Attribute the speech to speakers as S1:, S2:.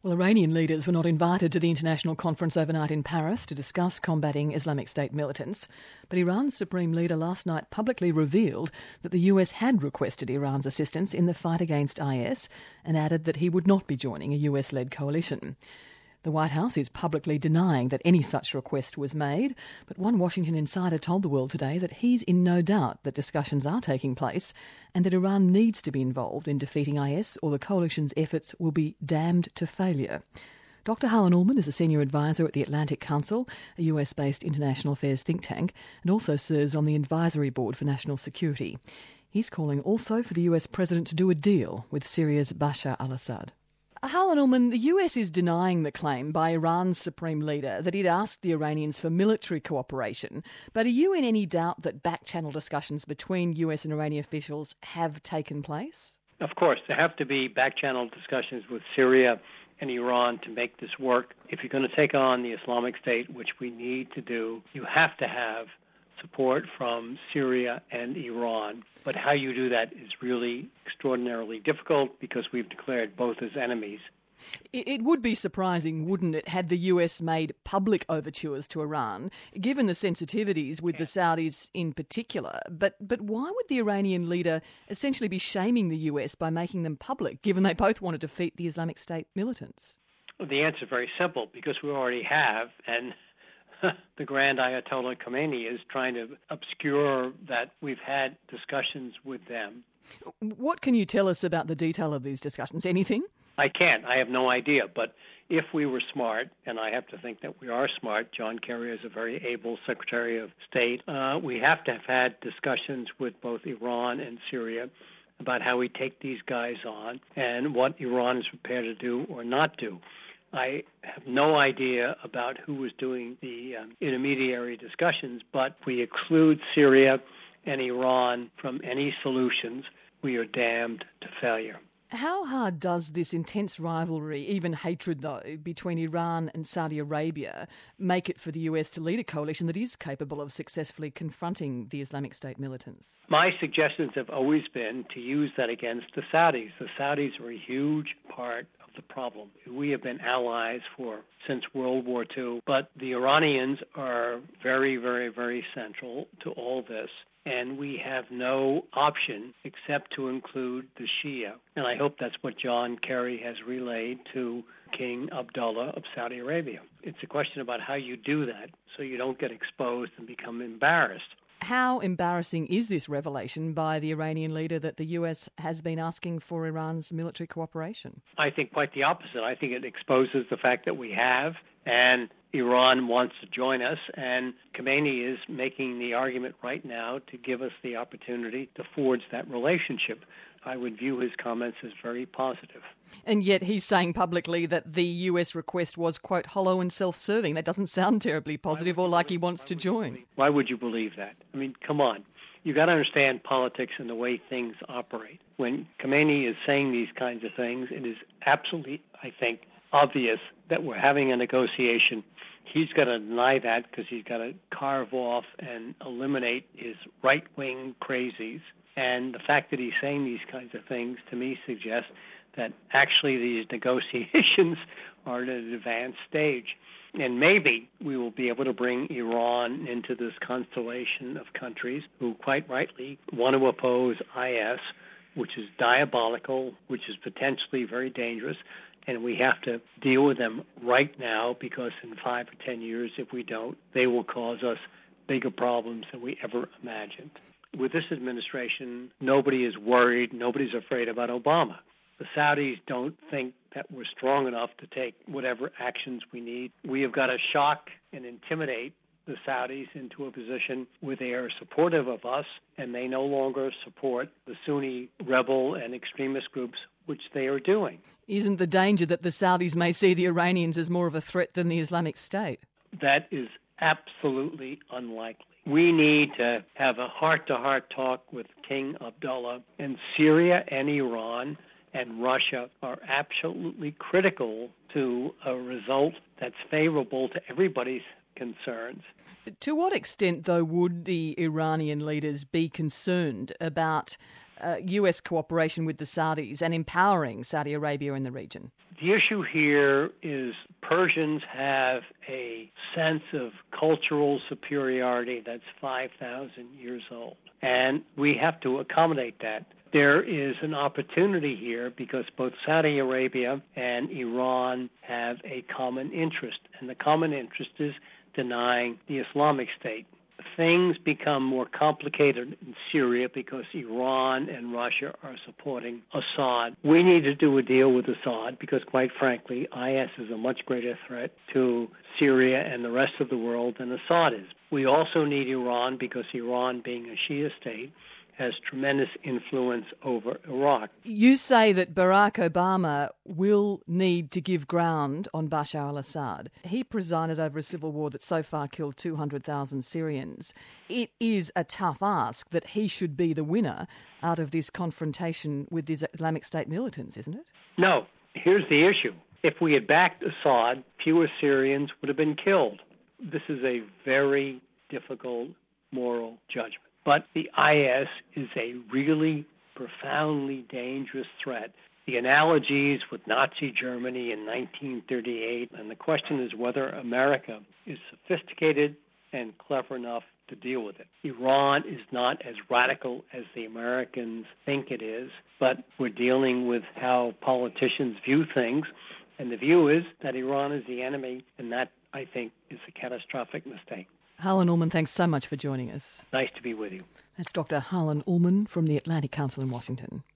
S1: Well, Iranian leaders were not invited to the international conference overnight in Paris to discuss combating Islamic State militants. But Iran's supreme leader last night publicly revealed that the US had requested Iran's assistance in the fight against IS and added that he would not be joining a US-led coalition. The White House is publicly denying that any such request was made, but one Washington insider told the world today that he's in no doubt that discussions are taking place and that Iran needs to be involved in defeating IS or the coalition's efforts will be damned to failure. Dr Harlan Ullman is a senior advisor at the Atlantic Council, a US-based international affairs think tank, and also serves on the advisory board for national security. He's calling also for the US president to do a deal with Syria's Bashar al-Assad. Harlan Ullman, the US is denying the claim by Iran's supreme leader that he'd asked the Iranians for military cooperation. But are you in any doubt that back-channel discussions between US and Iranian officials have taken place?
S2: Of course, there have to be back-channel discussions with Syria and Iran to make this work. If you're going to take on the Islamic State, which we need to do, you have to have support from Syria and Iran. But how you do that is really extraordinarily difficult because we've declared both as enemies.
S1: It would be surprising, wouldn't it, had the US made public overtures to Iran, given the sensitivities with the Saudis in particular. But why would the Iranian leader essentially be shaming the US by making them public, given they both want to defeat the Islamic State militants?
S2: Well, the answer is very simple, because we already have, and the Grand Ayatollah Khomeini is trying to obscure that we've had discussions with them.
S1: What can you tell us about the detail of these discussions? Anything?
S2: I can't. I have no idea. But if we were smart, and I have to think that we are smart, John Kerry is a very able Secretary of State, we have to have had discussions with both Iran and Syria about how we take these guys on and what Iran is prepared to do or not do. I have no idea about who was doing the intermediary discussions, but if we exclude Syria and Iran from any solutions, we are damned to failure.
S1: How hard does this intense rivalry, even hatred though, between Iran and Saudi Arabia make it for the US to lead a coalition that is capable of successfully confronting the Islamic State militants?
S2: My suggestions have always been to use that against the Saudis. The Saudis are a huge part of the problem. We have been allies since World War II, but the Iranians are very, very, very central to all this. And we have no option except to include the Shia. And I hope that's what John Kerry has relayed to King Abdullah of Saudi Arabia. It's a question about how you do that so you don't get exposed and become embarrassed.
S1: How embarrassing is this revelation by the Iranian leader that the US has been asking for Iran's military cooperation?
S2: I think quite the opposite. I think it exposes the fact that we have, and Iran wants to join us, and Khomeini is making the argument right now to give us the opportunity to forge that relationship. I would view his comments as very positive.
S1: And yet he's saying publicly that the US request was, quote, hollow and self-serving. That doesn't sound terribly positive or like he wants to join.
S2: Why would you believe that? I mean, come on. You got to understand politics and the way things operate. When Khomeini is saying these kinds of things, it is absolutely, I think, obvious that we're having a negotiation. He's got to deny that because he's got to carve off and eliminate his right-wing crazies. And the fact that he's saying these kinds of things, to me, suggests that actually these negotiations are at an advanced stage. And maybe we will be able to bring Iran into this constellation of countries who quite rightly want to oppose IS, which is diabolical, which is potentially very dangerous. And we have to deal with them right now, because in 5 or 10 years, if we don't, they will cause us bigger problems than we ever imagined. With this administration, nobody is worried, nobody's afraid about Obama. The Saudis don't think that we're strong enough to take whatever actions we need. We have got to shock and intimidate the Saudis into a position where they are supportive of us, and they no longer support the Sunni rebel and extremist groups, which they are doing.
S1: Isn't the danger that the Saudis may see the Iranians as more of a threat than the Islamic State?
S2: That is absolutely unlikely. We need to have a heart-to-heart talk with King Abdullah, and Syria and Iran and Russia are absolutely critical to a result that's favorable to everybody's concerns.
S1: To what extent, though, would the Iranian leaders be concerned about US cooperation with the Saudis and empowering Saudi Arabia in the region?
S2: The issue here is Persians have a sense of cultural superiority that's 5,000 years old, and we have to accommodate that. There is an opportunity here because both Saudi Arabia and Iran have a common interest, and the common interest is denying the Islamic State. Things become more complicated in Syria because Iran and Russia are supporting Assad. We need to do a deal with Assad because, quite frankly, IS is a much greater threat to Syria and the rest of the world than Assad is. We also need Iran because Iran, being a Shia state, has tremendous influence over Iraq.
S1: You say that Barack Obama will need to give ground on Bashar al-Assad. He presided over a civil war that so far killed 200,000 Syrians. It is a tough ask that he should be the winner out of this confrontation with these Islamic State militants, isn't it?
S2: No. Here's the issue. If we had backed Assad, fewer Syrians would have been killed. This is a very difficult moral judgment. But the IS is a really profoundly dangerous threat. The analogies with Nazi Germany in 1938, and the question is whether America is sophisticated and clever enough to deal with it. Iran is not as radical as the Americans think it is, but we're dealing with how politicians view things, and the view is that Iran is the enemy, and that, I think, is a catastrophic mistake.
S1: Harlan Ullman, thanks so much for joining us.
S2: Nice to be with you.
S1: That's Dr. Harlan Ullman from the Atlantic Council in Washington.